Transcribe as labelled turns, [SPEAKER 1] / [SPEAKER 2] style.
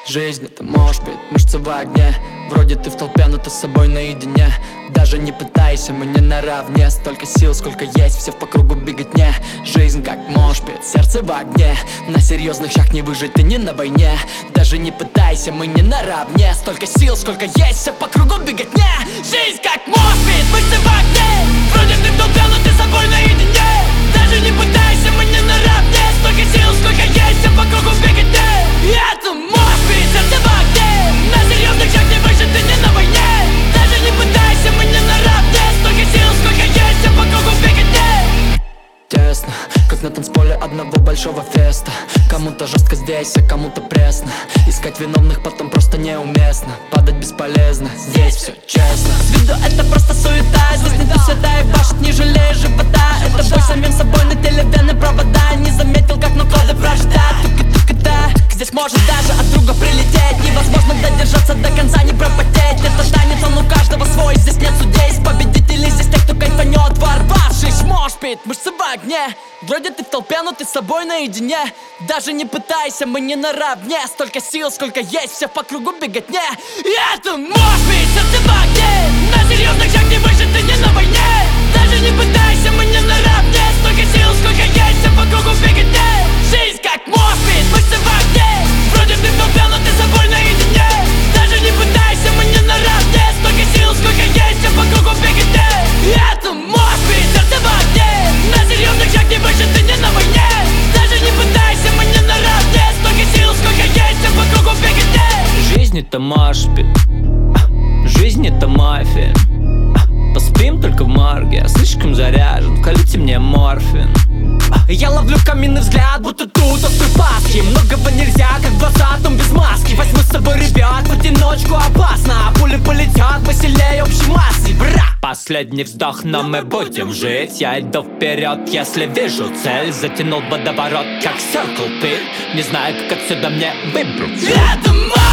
[SPEAKER 1] Жизнь это может быть мышца в огне. Вроде ты в толпе, но ты с собой наедине. Даже не пытайся, мы не наравне. Столько сил, сколько есть, все по кругу беготне. Жизнь как может быть, сердце в огне. На серьезных щах не выжить, ты не на войне. Даже не пытайся, мы не наравне. Столько сил, сколько есть, все по кругу беготне. Жизнь как может быть, мышцы в огне. Вроде ты в толпе, но ты с собой наедине. Даже не пытайся, мы не наравне. Столько сил, сколько есть, все по кругу беготне. И это может быть, сердце в огне. На серьезных щах не выжить, ты не на войне. Даже не пытайся, мы не наравне. Столько сил, сколько есть, все по кругу беготне. Тесно, как на танцполе одного большого феста. Кому-то жестко здесь, а кому-то пресно. Искать виновных потом просто неуместно. Падать бесполезно, здесь все честно. С виду это просто суета. Здесь не всегда и башит, не жалея живота. Это бой самим собой, на теле вены провода. Не заметил, как наклады прождать. Тука-тука-да. Здесь может даже от друга прилететь. Невозможно додержаться до конца, не пропотеть. Это танец, он у каждого свой. Здесь нет судей, победителей. Здесь те, кто кайфанет, ворвавшись. Мошпит, мышцы в огне. Вроде ты в толпе, но ты с собой наедине. Даже не пытайся, мы не наравне. Столько сил, сколько есть, все по кругу беготне. И это мошпит, сердце в огне. На серьезных щах не выжить, ты не на войне. Даже не пытайся, мы не наравне. Столько сил, сколько есть, все по кругу беготне. Жизнь как мошпит, мышцы в огне. Вроде ты в толпе, но ты с собой наедине. Даже не пытайся, мы не наравне. Столько сил, сколько есть, все по кругу беготне. И это мошпит, сердце в огне. На серьезных щах не выжить, ты не на войне. Даже не пытайся, мы не наравне. Столько сил, сколько есть, все по кругу беготне.
[SPEAKER 2] Жизнь это машпит, жизнь это мафия. Поспим только в морге, я слишком заряжен, колите мне морфин. Я ловлю каменный взгляд, будто тут острый Пасхи. Многого нельзя, как в 20-м без маски. Возьму с собой ребят, в одиночку опасно. Пули полетят посильнее общей массы, бра. Последний вздох, но мы будем жить. Я иду вперед, если вижу цель. Затянул водоворот, как Circle Pit. Не знаю, как отсюда мне выбраться.
[SPEAKER 1] Это